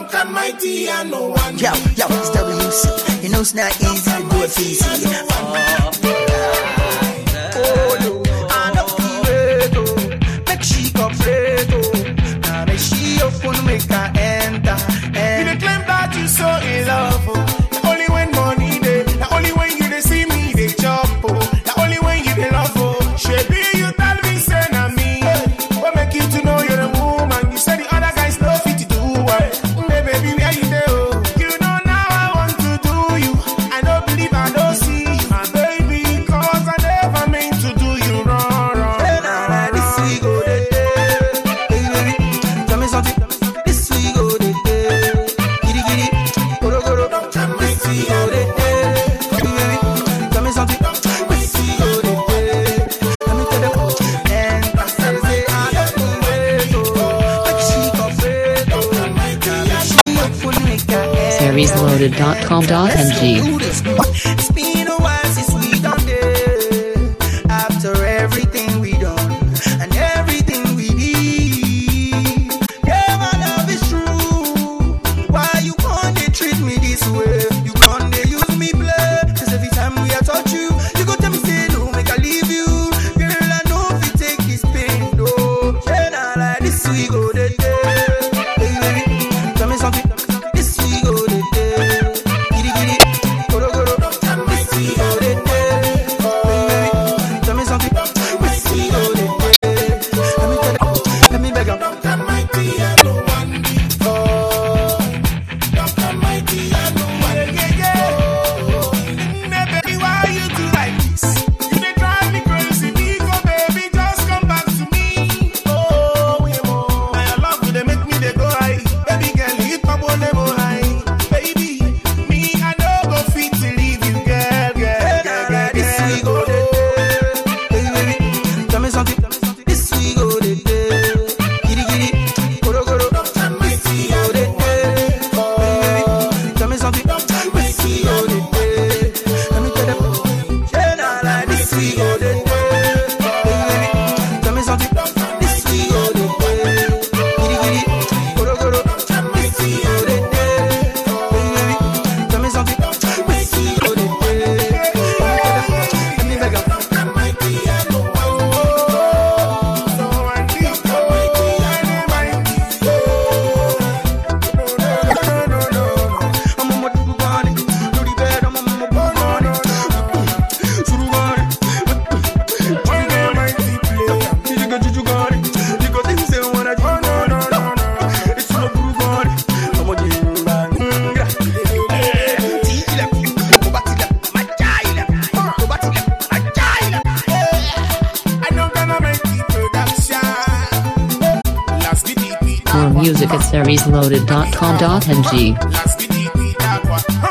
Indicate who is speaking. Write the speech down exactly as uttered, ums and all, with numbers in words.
Speaker 1: Duncan Mighty and no one.
Speaker 2: Yo, yo, Stubby Music. You know it's not easy to do it easy. Oh, no, I know Pireto. Make she complete. Now make she open, make her enter.
Speaker 1: You dey claim that you so in love. The only when money dey, the only when you dey see me dey chop. The only when you dey love. Shebi you tell me say na me. What make you to know you're a woman? You say the other guys no fit to do what? Hey baby, where you dey? You know now I want to do you. I don't believe I don't see you, my baby, cause I never meant to do you wrong, wrong.
Speaker 2: Hey, nah, nah, this we go dey day. Hey baby, tell me something. This we go dey day. Giddy giddy, goro goro. This we go dey day. Hey baby, tell me something. This we go dey day. Let me tell them. And I say I don't wait. Make she complete. She up for make her head.
Speaker 3: series loaded dot com dot n g.
Speaker 2: It's been a while since we done this. After everything we done and everything we did, yeah, my love is true. Why you can't they treat me this way? You can't they use me play? Cause every time we have touch you, you go tell me say no, make I leave you. Girl, I know if you take this pain, no. Yeah, nah, like this we go the day. Hey baby, tell me something. This we go the day. Giddy giddy, goro goro. This we go the day. Hey baby, tell me something. This we go the day. Let me tell you, let me beg 'em.
Speaker 1: Duncan Mighty and no one before. Duncan Mighty and no one before. Hey baby, why you do like this? You dey drive me crazy, Nico baby, just come back to me. Oh, we more. Now your love dey make me dey go high. Baby girl, you come on them high. Baby, me I no go fit to leave you, girl, girl,
Speaker 2: Hey,
Speaker 1: girl,
Speaker 2: nah,
Speaker 1: girl,
Speaker 2: nah, this we
Speaker 1: girl.
Speaker 2: go the day. Hey baby, tell me something. This we go the day. Giddy giddy, goro goro.
Speaker 1: Duncan Mighty
Speaker 2: Go
Speaker 1: and
Speaker 2: the
Speaker 1: no
Speaker 2: day. Hey baby, tell me something. This we go the day. Let me tell them. Yeah, nah, nah, this we go the day. Hey baby, tell me something. This we go the day. Giddy giddy, goro goro. This we go the day. Hey baby, tell me something. This we go the day. Let me beg 'em.
Speaker 1: Duncan Mighty and no one before. So I need Duncan Mighty and no one before. No, no, no, no, no.
Speaker 2: I'm on my Bugatti, do the bed, I'm on my Bugatti. Surugari,
Speaker 1: When they mighty play,
Speaker 2: you got you got it. You got things they wanna do.
Speaker 1: oh no, no, no, no.
Speaker 2: It's no Bugatti. I'm on the Bangra. Tila, Obatila, Majaila, Obatila, Majaila.
Speaker 1: I know gonna make it production. Last video,
Speaker 3: More music at series loaded dot com dot n g.
Speaker 1: last video, that one.